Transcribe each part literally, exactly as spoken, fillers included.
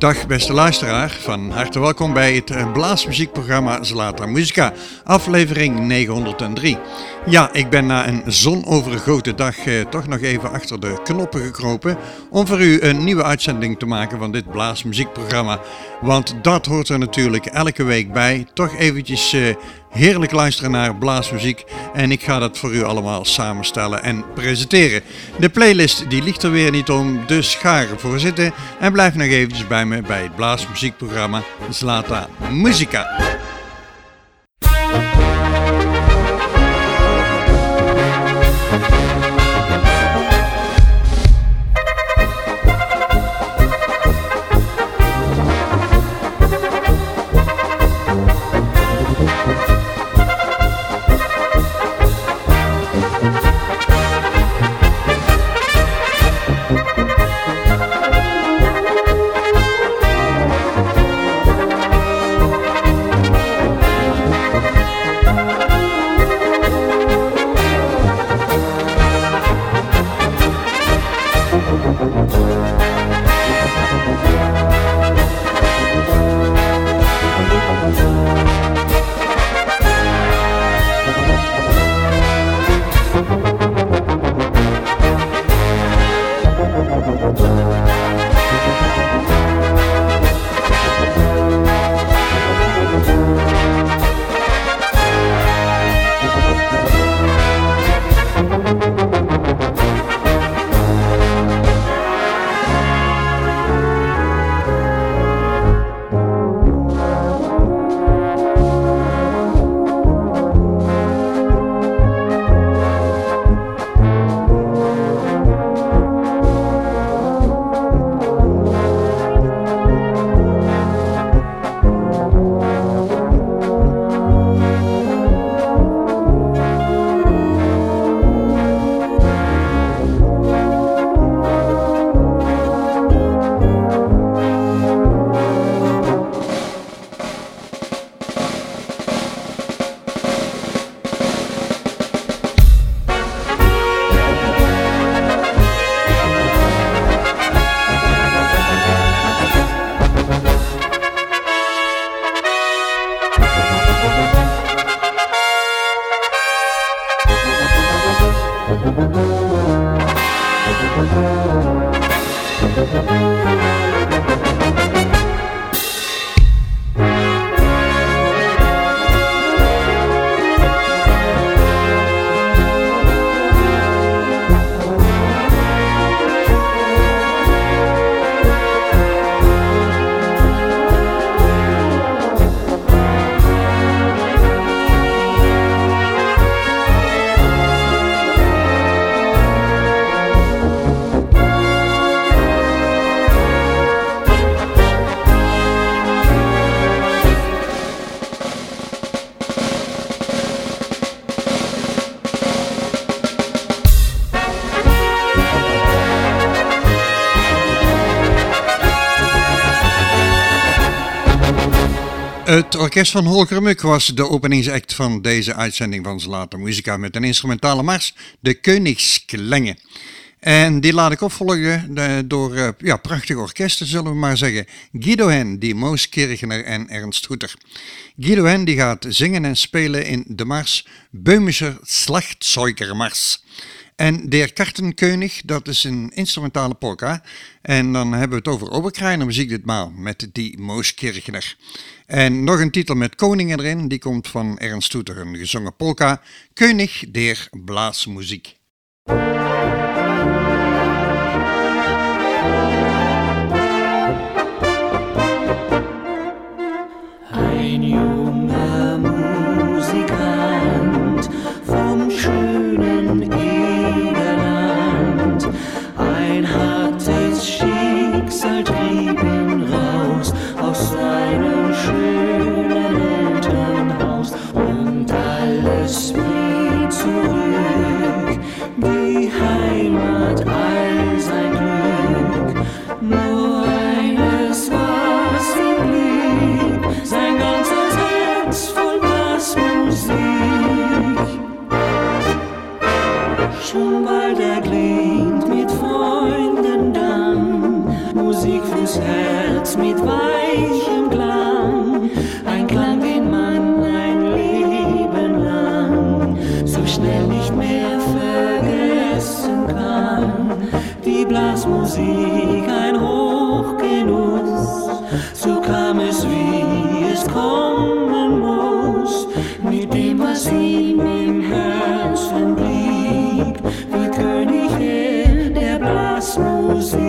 Dag beste luisteraar, van harte welkom bij het blaasmuziekprogramma Zlata Musica, aflevering negenhonderddrie. Ja, ik ben na een zonovergoten dag eh, toch nog even achter de knoppen gekropen om voor u een nieuwe uitzending te maken van dit blaasmuziekprogramma. Want dat hoort er natuurlijk elke week bij, toch eventjes eh, heerlijk luisteren naar blaasmuziek en ik ga dat voor u allemaal samenstellen en presenteren. De playlist die ligt er weer niet om, dus ga ervoor zitten en blijf nog eventjes bij me bij het blaasmuziekprogramma Zlata Musica. Het orkest van Holger Muk was de openingsact van deze uitzending van Zlata Musica met een instrumentale mars, de Koningsklänge. En die laat ik opvolgen door uh, ja, prachtige orkesten, zullen we maar zeggen. Guido Hen, die Moos Kirchner en Ernst Hutter. Guido Hen die gaat zingen en spelen in de mars Böhmischer Schlagzeugermars. En Der Kartenkönig, dat is een instrumentale polka. En dan hebben we het over Oberkreiner muziek ditmaal met die Moos Kirchner. En nog een titel met koningen erin, die komt van Ernst Hutter, een gezongen polka, König der Blaasmuziek. Ein junger Musikant vom schönen Egerland, ein hartes Schicksal trieb ihn raus aus seinem schönen Elternhaus und alles blieb zurück, die das Herz mit weichem Klang, ein Klang, den man ein Leben lang so schnell nicht mehr vergessen kann. Die Blasmusik ein Hochgenuss, so kam es, wie es kommen muss, mit dem, was ihm im Herzen blieb, wie König er der Blasmusik.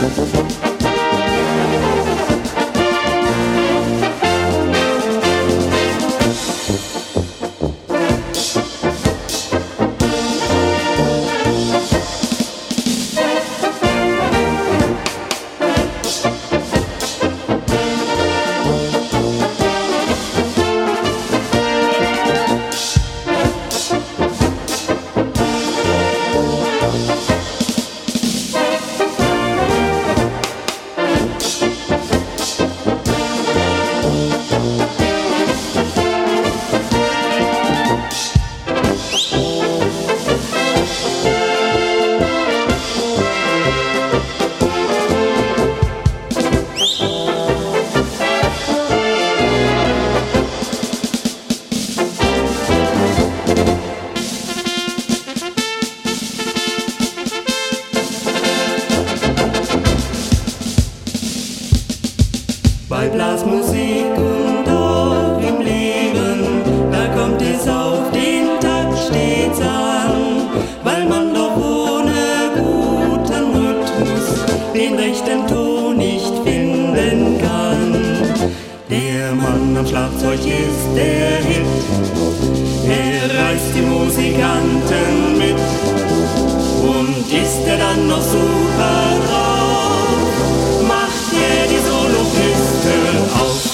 Bei Blasmusik und auch im Leben, da kommt es auf den Takt stets an, weil man doch ohne guten Rhythmus den rechten Ton nicht finden kann. Der Mann am Schlagzeug ist der Hit, er reißt die Musikanten mit, und ist er dann noch super drauf, macht er die Solokiste auf.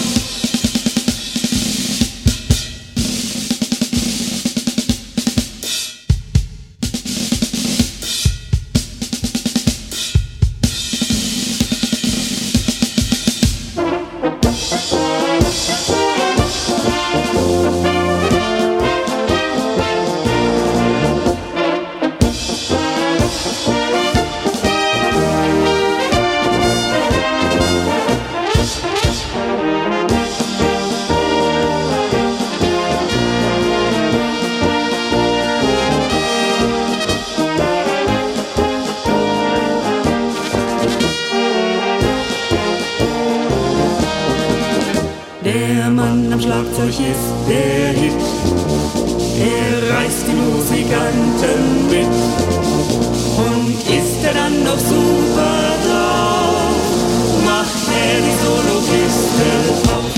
Der Mann am Schlagzeug ist der Hit, er reißt die Musikanten mit, und ist er dann noch super drauf, macht er die Solokiste auf.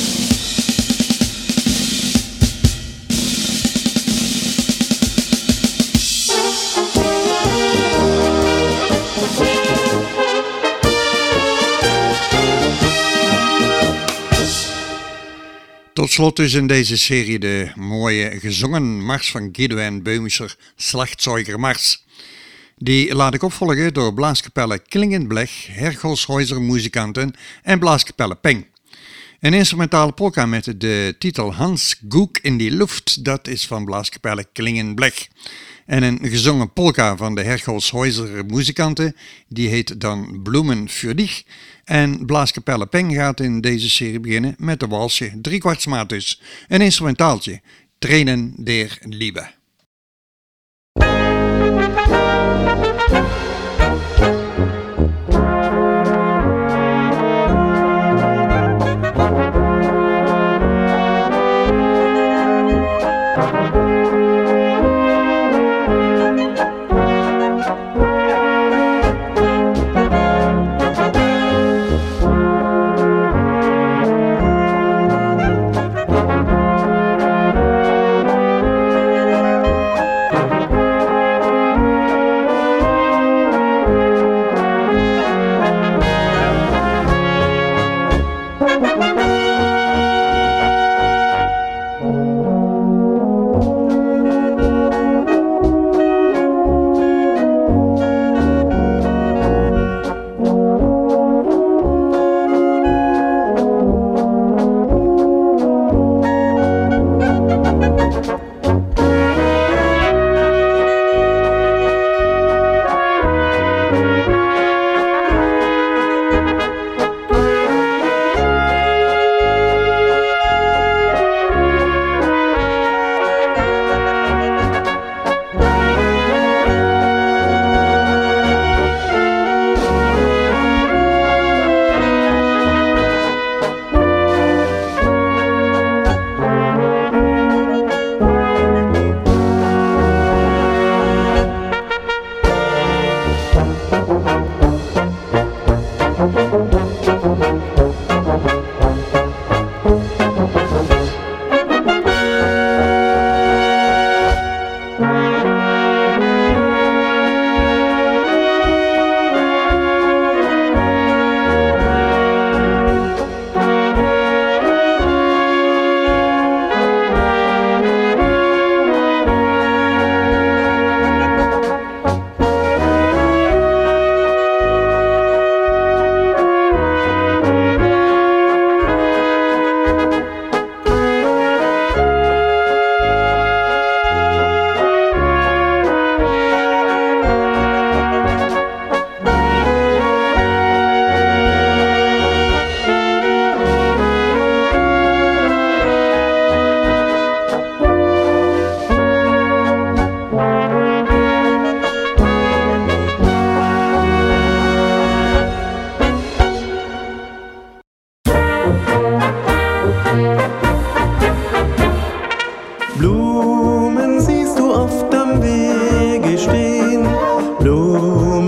Tot slot dus in deze serie de mooie gezongen mars van Guido Böhmischer, Schlagzeugermars. Die laat ik opvolgen door Blaaskapelle Klingend Blech, Hercholshäuser muzikanten en Blaaskapelle Peng. Een instrumentale polka met de titel Hans Guck in die Luft, dat is van Blaaskapelle Klingend Blech. En een gezongen polka van de Hercholshäuser muzikanten, die heet dan Bloemen für dich. En Blaaskapelle Peng gaat in deze serie beginnen met de walsje driekwartsmaat dus. Een instrumentaaltje, Tränen der Liebe.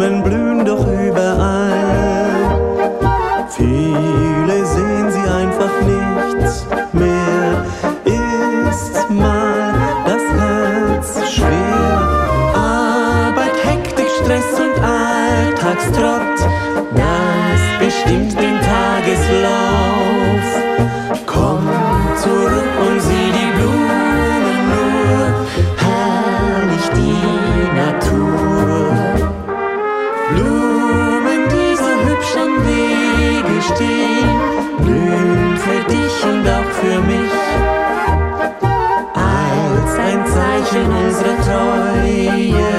Blumen blühen doch überall. Viele sehen sie einfach nichts mehr. Ist mal das Herz schwer. Arbeit, Hektik, Stress und Alltagstrott, das bestimmt den Tageslauf. Komm zurück und sieh die Blumen nur, herrlich die Natur. Blumen, die so hübsch am Wege stehen, blühen für dich und auch für mich, als ein Zeichen unserer Treue,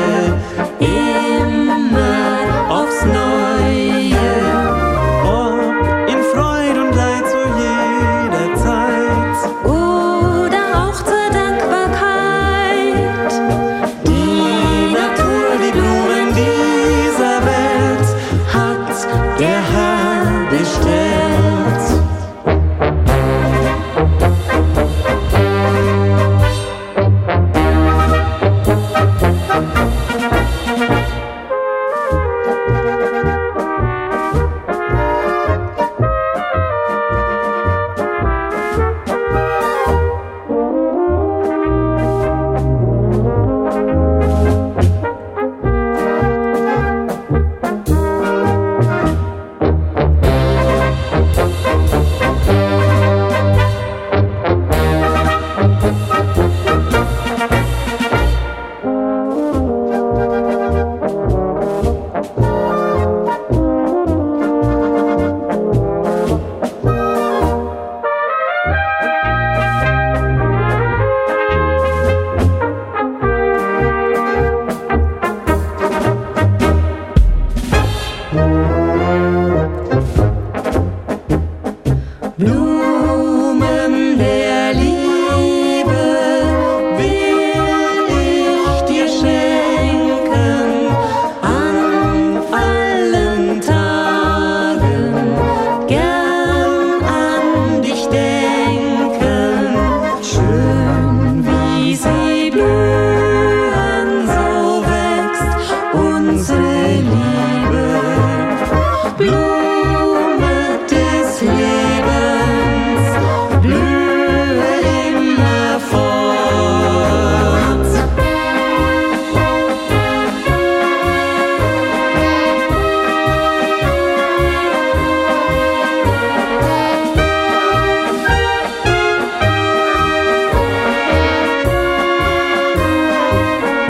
immer aufs Neue. Ob in Freud und Leid zu jeder Zeit oder auch zur Dankbarkeit, die Natur, die Blumen dieser Welt hat der Herr bestellt. Blumen der Liebe will ich dir schenken, an allen Tagen gern an dich denken. Schön wie sie blühen, so wächst unsere Liebe. Blume des Lebens, blühe immer fort.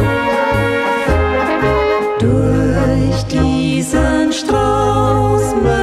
Durch diesen Strauß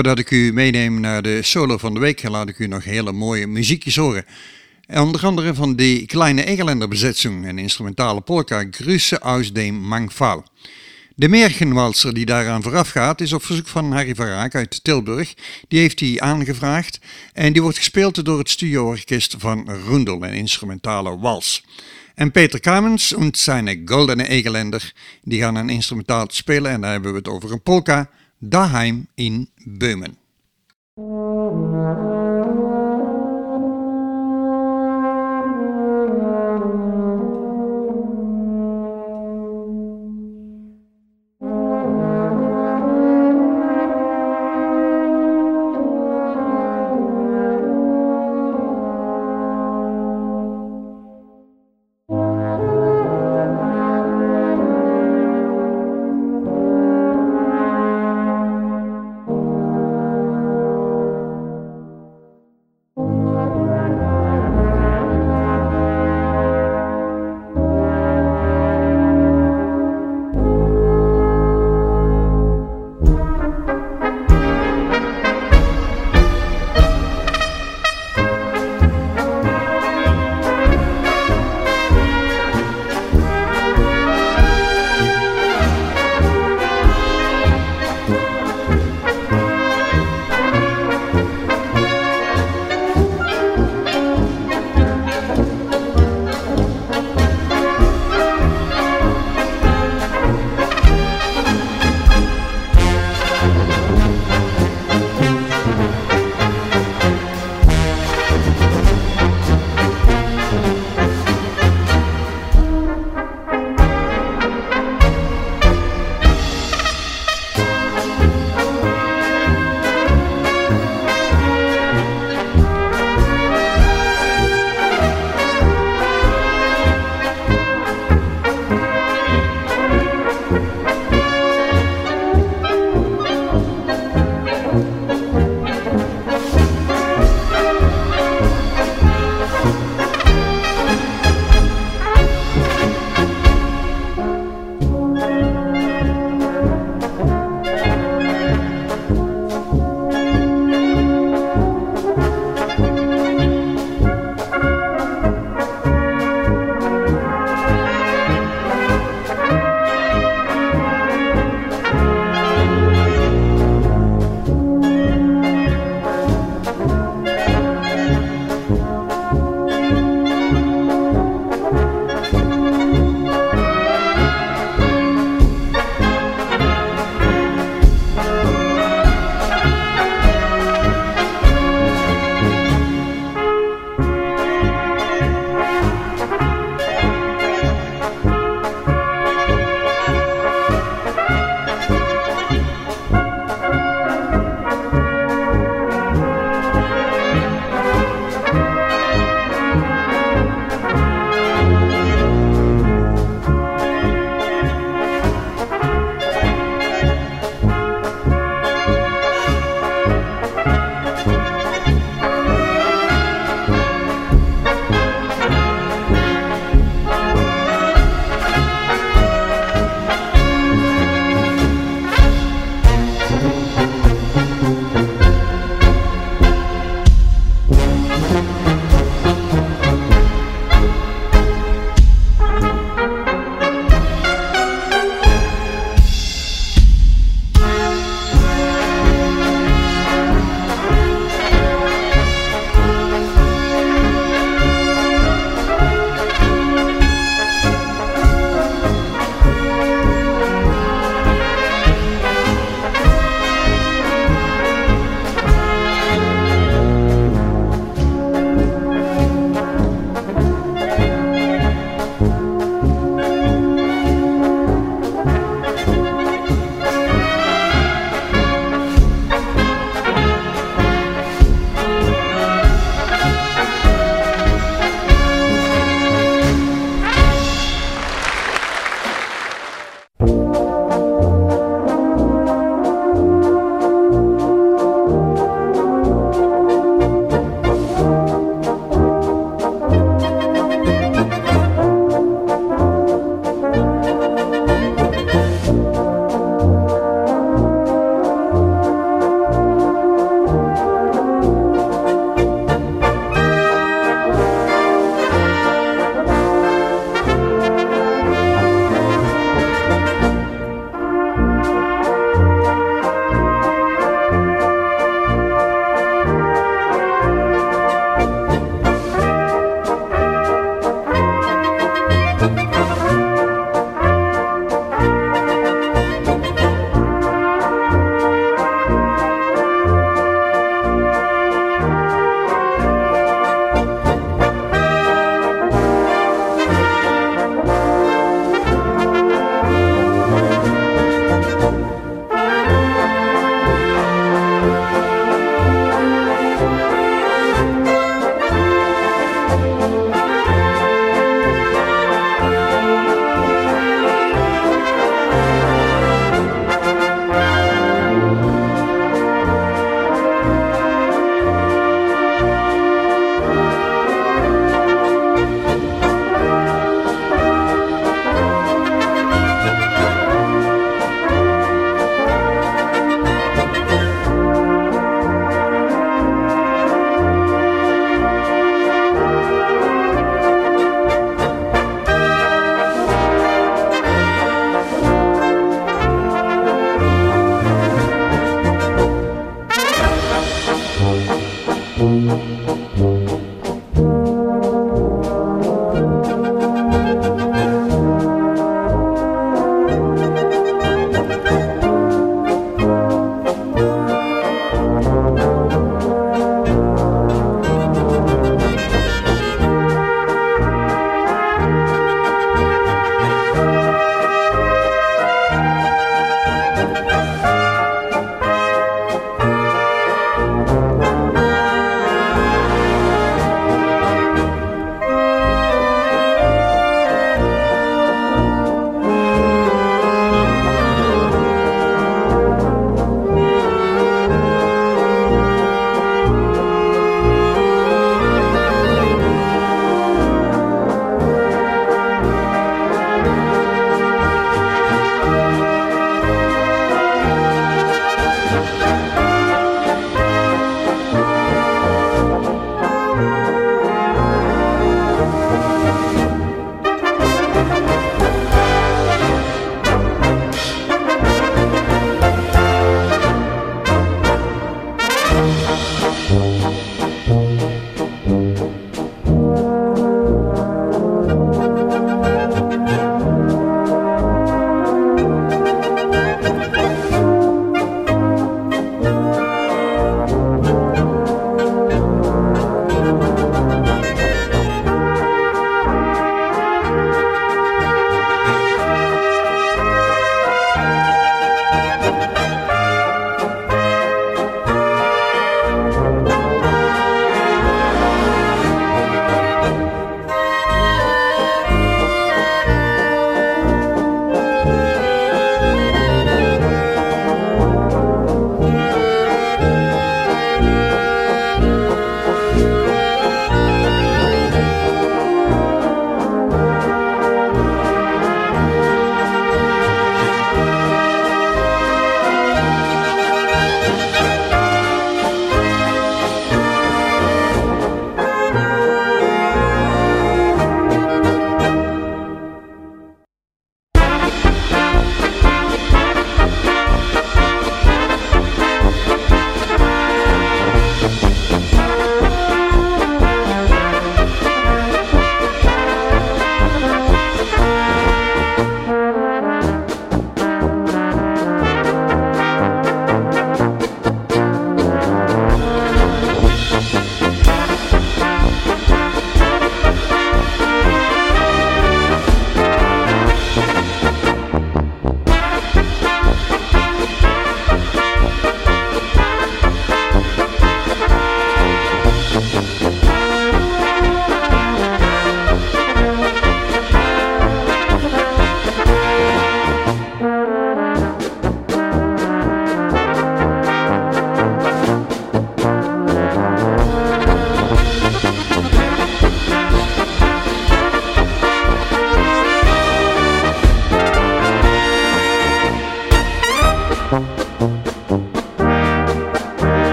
voordat ik u meeneem naar de solo van de week, laat ik u nog hele mooie muziekjes horen. Onder andere van die kleine Egeländer besetzing, een instrumentale polka Grüße aus dem Mangfall. De Märchenwalser die daaraan vooraf gaat is op verzoek van Harry van Raak uit Tilburg. Die heeft hij aangevraagd en die wordt gespeeld door het studioorkest van Roendel, een instrumentale wals. En Peter Kamens en zijn Goldene Egeländer die gaan een instrumentaal spelen en daar hebben we het over een polka, Daheim in Böhmen.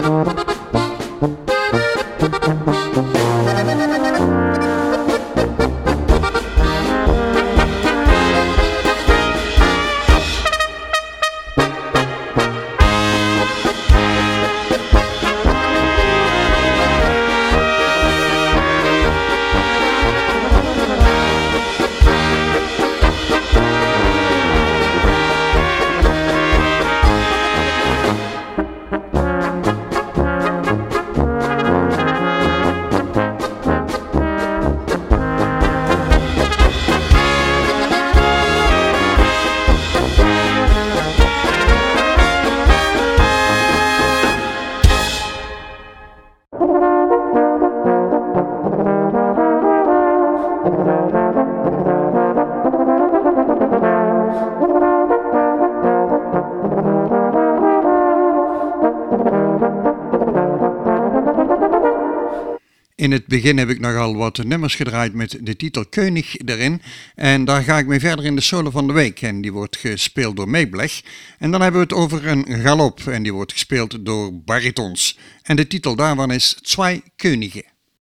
In het begin heb ik nogal wat nummers gedraaid met de titel König erin. En daar ga ik mee verder in de solo van de week. En die wordt gespeeld door Meeblech. En dan hebben we het over een galop. En die wordt gespeeld door baritons. En de titel daarvan is Zwei Könige.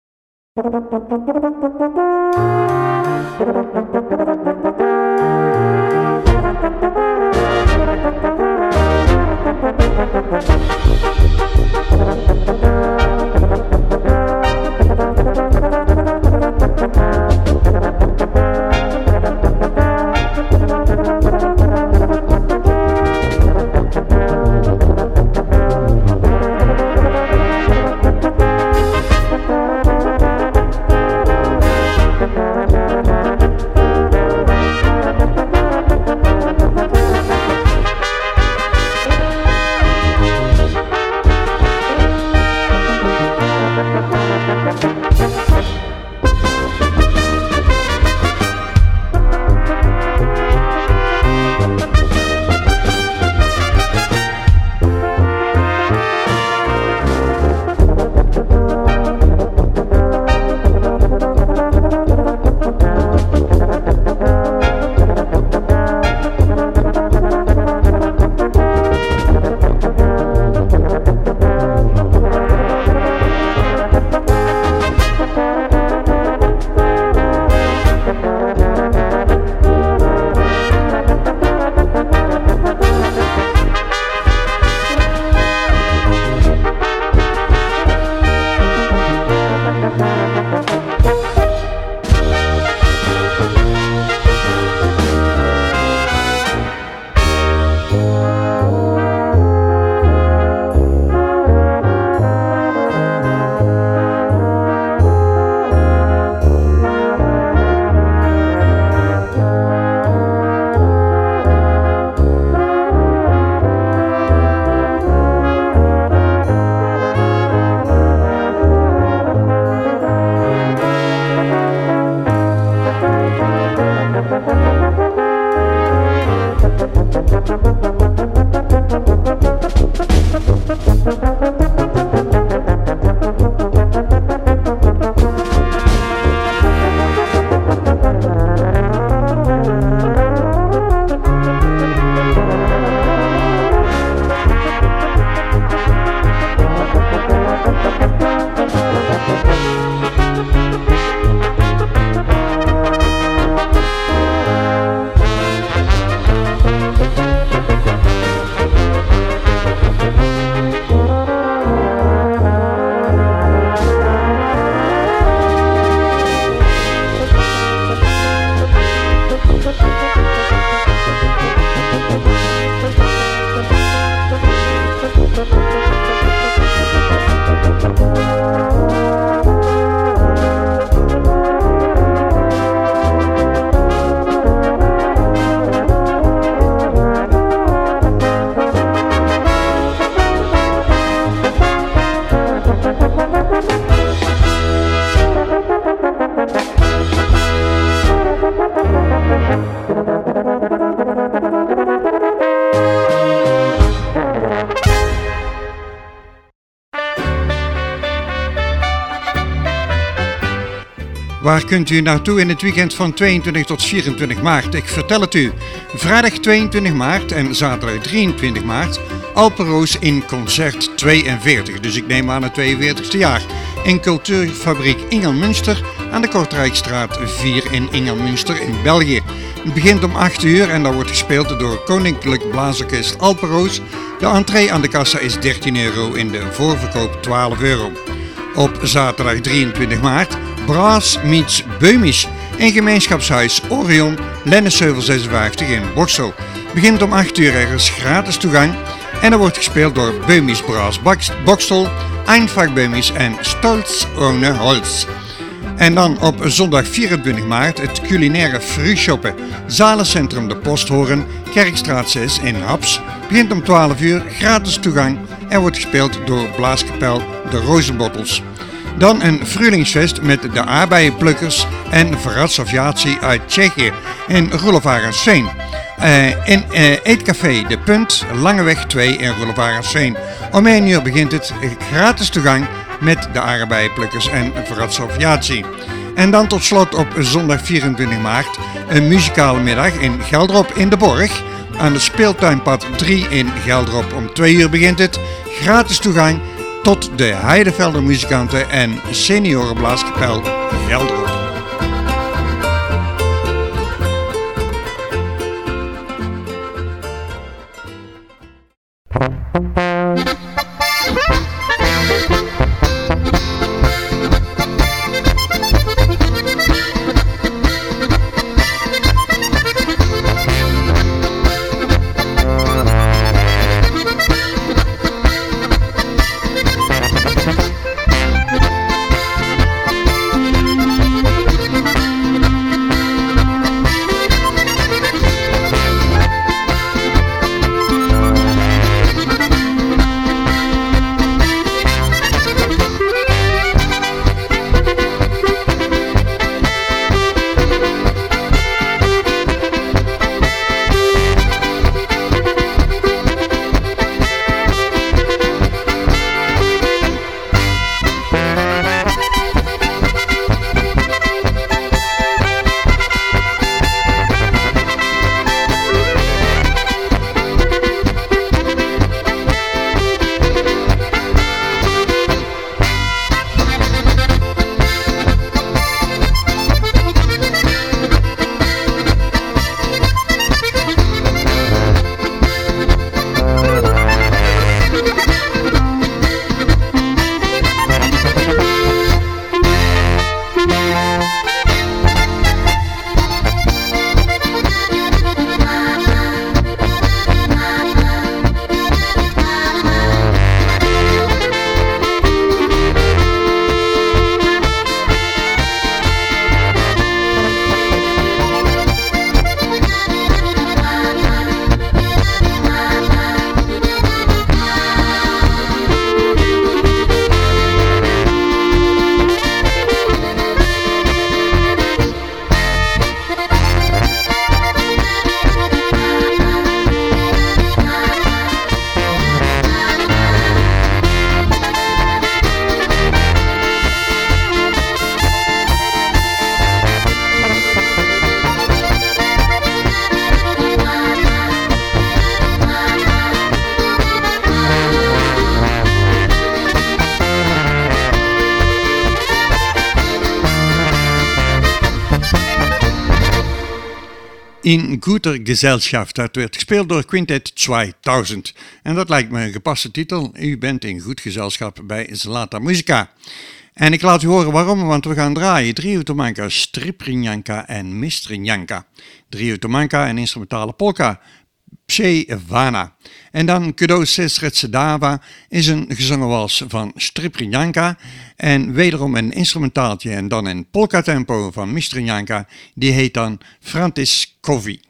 Waar kunt u naartoe in het weekend van tweeëntwintig tot vierentwintig maart? Ik vertel het u. Vrijdag tweeëntwintig maart en zaterdag drieëntwintig maart Alpenroos in concert tweeënveertig, dus ik neem aan het tweeënveertigste jaar. In Cultuurfabriek Ingelmünster aan de Kortrijkstraat vier in Ingelmünster in België. Het begint om acht uur en dat wordt gespeeld door Koninklijk Blaasorkest Alpenroos. De entree aan de kassa is dertien euro, in de voorverkoop twaalf euro. Op zaterdag drieëntwintig maart Brass meets Beumisch in gemeenschapshuis Orion, Lennesheuvel zesenvijftig in Boksel. Begint om acht uur, er is gratis toegang en er wordt gespeeld door Beumisch Brass Boksel, Einfach Beumisch en Stolz ohne Holz. En dan op zondag vierentwintig maart het culinaire frühshoppen, Zalencentrum de Posthoorn, Kerkstraat zes in Haps. Begint om twaalf uur, gratis toegang en wordt gespeeld door Blaaskapel de Rozenbottels. Dan een Frühlingsfest met de aardbeienplukkers en Verratsaviatie uit Tsjechië in Roelof-Arendsveen. Uh, in uh, Eetcafé De Punt, Langeweg twee in Roelof-Arendsveen. Om één uur begint het, gratis toegang met de aardbeienplukkers en Verratsaviatie. En dan tot slot op zondag vierentwintig maart een muzikale middag in Geldrop in de Borg. Aan de Speeltuinpad drie in Geldrop. Om twee uur begint het, gratis toegang tot de Heidevelder muzikanten en seniorenblaaskapel Geldrop. In Guter Gesellschaft, dat werd gespeeld door Quintet tweeduizend. En dat lijkt me een gepaste titel. U bent in goed gezelschap bij Zlata Muzika. En ik laat u horen waarom, want we gaan draaien. Trio Tomanka, Striprnjanka en Mistrnjanka. Trio Tomanka en instrumentale polka, Psevana. En dan Kudo Sesretsedava is een gezongen wals van Striprnjanka. En wederom een instrumentaaltje en dan een polka tempo van Mistrnjanka. Die heet dan Frantiskovi.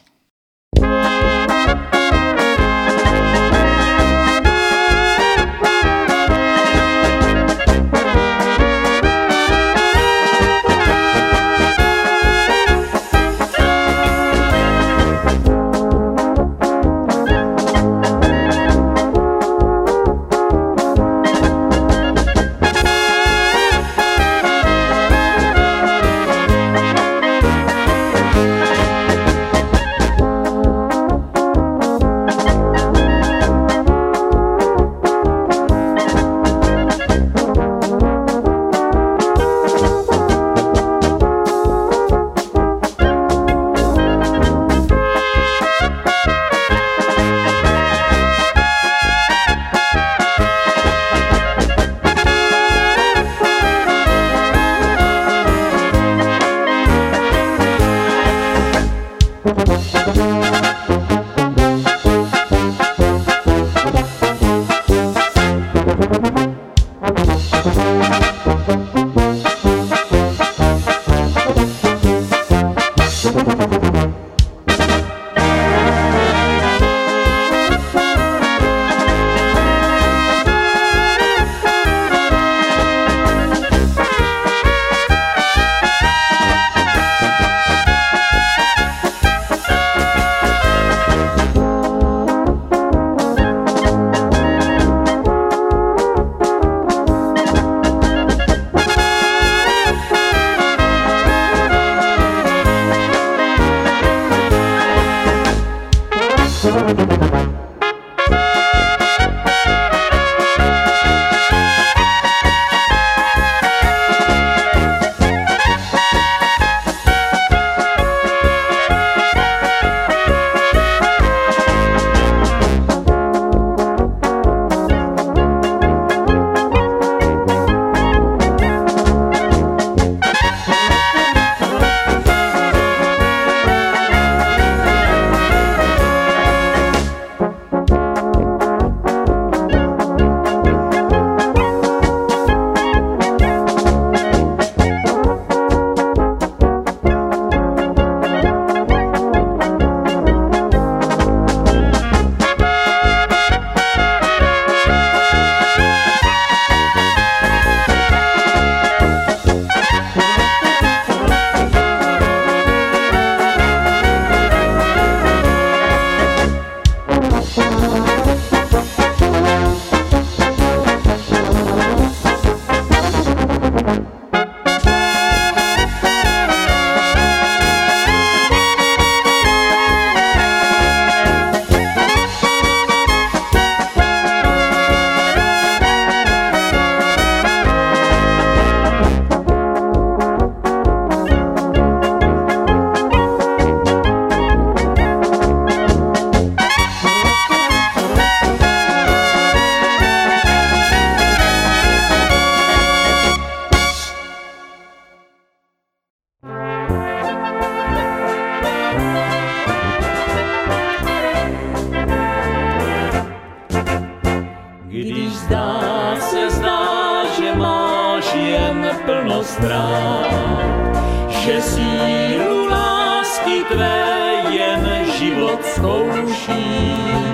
že sílu lásky tvé jen život zkouší.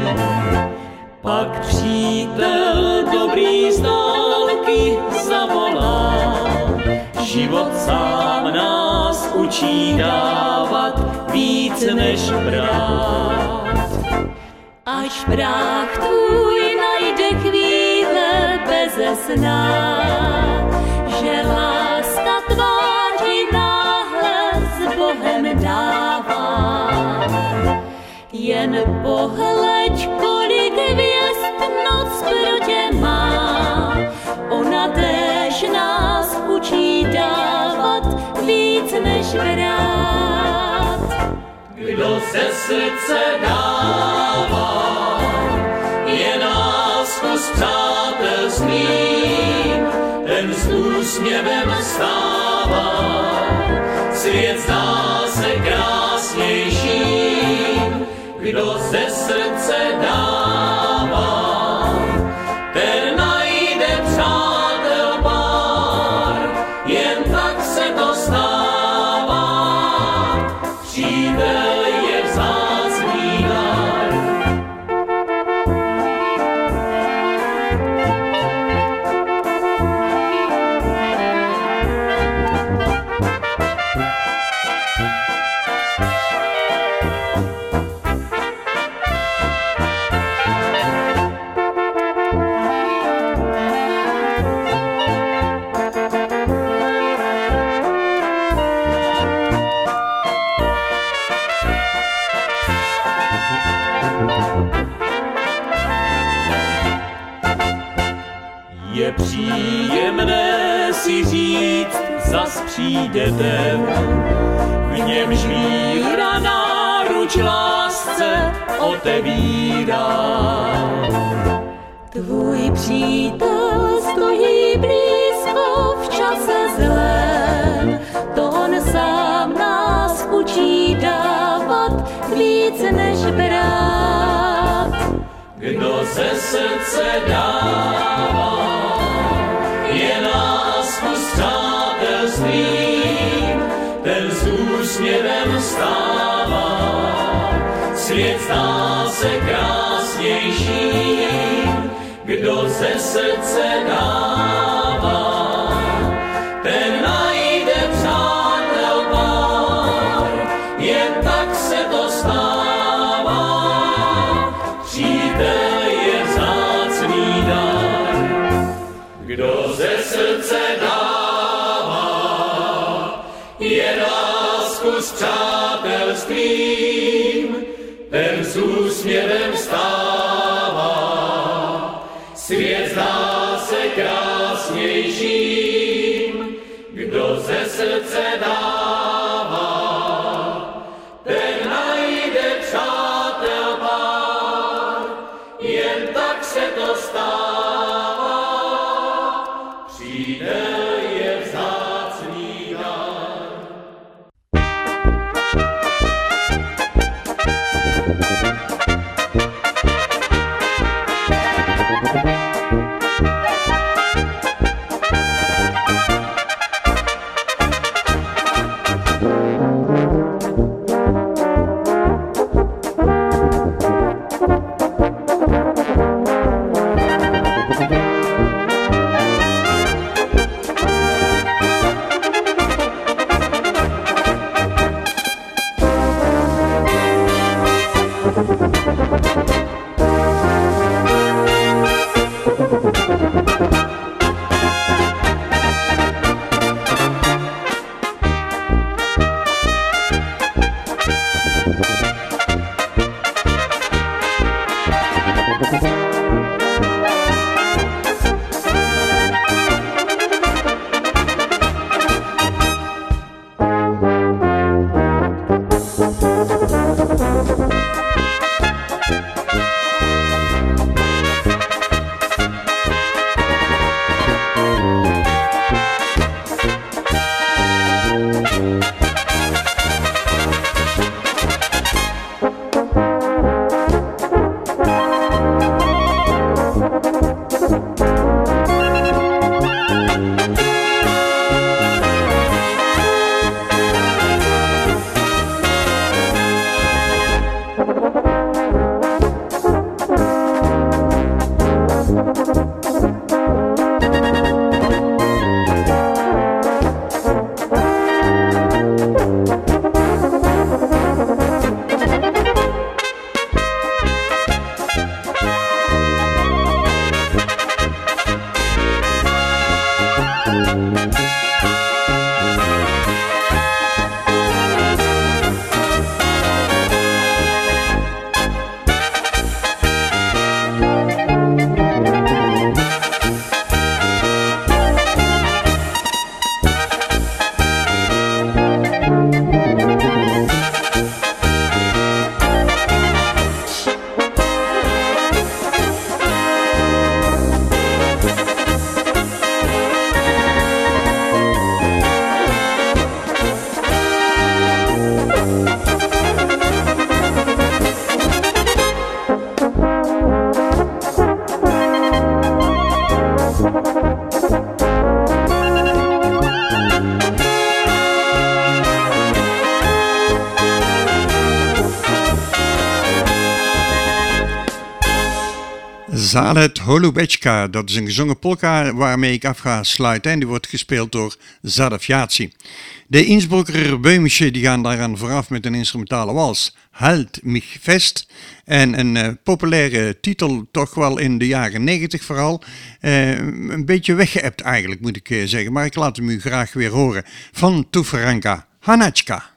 Pak přítel dobrý z dálky zavolá, život sám nás učí dávat víc než brát. Až práh tvůj najde chvíle beze sna, že láska tvá ti náhle s Bohem dává. Jen pohleď, kolik hvězd noc pro tě má, ona též nás učí dávat víc než brát. Kdo ze srdce dává, je lásku s přátelstvím, ten s úsměvem stává, svět zdá se krásnějším. Kdo ze srdce dává, ten najde přátel pár, jen tak se to stává. Přítel je vzácný dar. Je příjemné si říct, zas přijde den, v němž víra náruč lásce otevírá. Tvůj přítel stojí blízko v čase zlém, to on sám nás učí dávat víc než brát. Kdo ze srdce dává, jen svět zdá se krásnějším, kdo ze srdce dává, ten najde přátel pár, jen tak se to stává. Přítel je vzácný dar, kdo ze srdce dává, jen lásku s přátelstvím, ten s úsměvem stává. Svět zdá se krásnějším, kdo ze srdce dává, ten najde přátel pár, jen tak se to stává. Přítel je vzácný dar. Zalet Holubečka, dat is een gezongen polka waarmee ik af ga sluiten en die wordt gespeeld door Zadefjaci. De Innsbrucker Böhmische die gaan daaraan vooraf met een instrumentale wals, Halt mich fest. En een uh, populaire titel toch wel in de jaren negentig vooral. Uh, een beetje weggeëpt eigenlijk moet ik uh, zeggen, maar ik laat hem u graag weer horen. Van Tuferanka, Hanachka.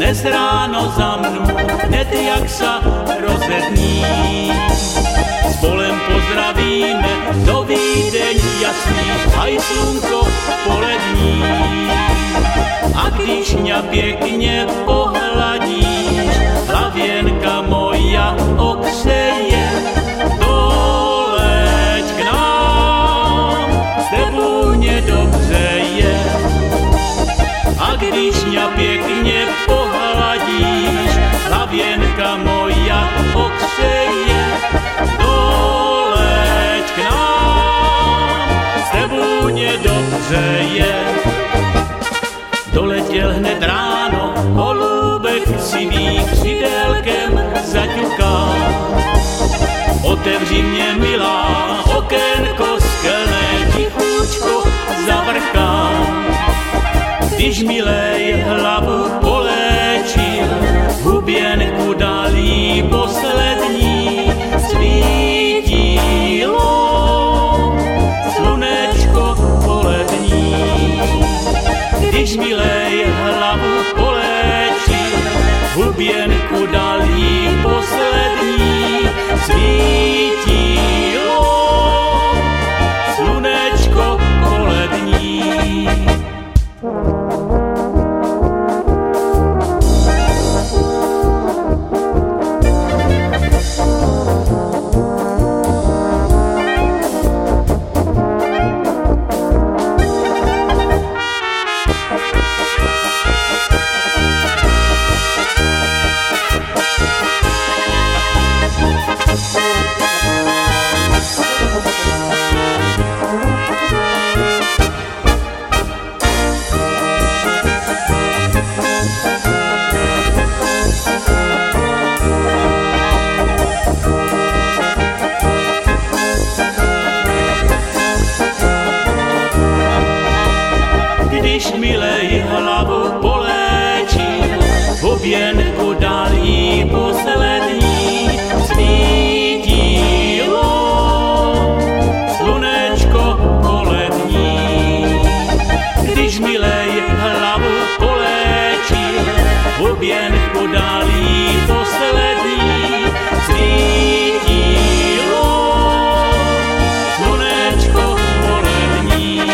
dnes ráno za mnou, hned jak sa rozední. Spolem pozdravíme, do Vídeň jasný, aj slunko polední. A když mňa pekne pohľadíš, hlavienka moja okřeje, doleď k nám, s tebou mne dobře je. A když mňa pekne pohľadíš, hlavienka moja okřeje, doleď k nám, s tebou mne dobře je. Doletěl hned ráno, holubek sivý křidelkem zaťuká. Otevři mě, milá, okénko skelné, tichúčko zavrká. Když milej hlavu poléčil, huběnku dalí poslední, svítilo slunečko polední. Když milej hlavu poléčil, huběnku dalí poslední, svítilo slunečko polední. Když milej hlavu poléčil, huběnku dalí poslední, svítilo slunečko polední. Když milej hlavu poléčil, huběnku dalí poslední, svítilo slunečko polední.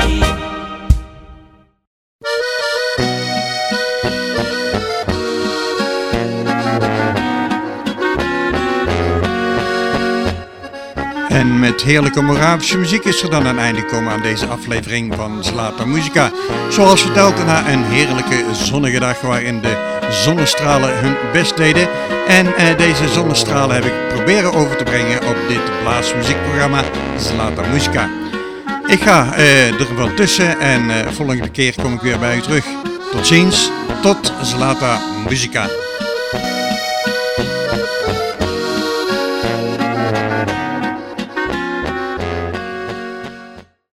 En met heerlijke Moravische muziek is er dan een einde gekomen aan deze aflevering van Zlata Muzika. Zoals verteld na een heerlijke zonnige dag waarin de zonnestralen hun best deden. En eh, deze zonnestralen heb ik proberen over te brengen op dit blaasmuziekprogramma Zlata Muzika. Ik ga eh, er wel tussen en eh, volgende keer kom ik weer bij u terug. Tot ziens, tot Zlata Muzika.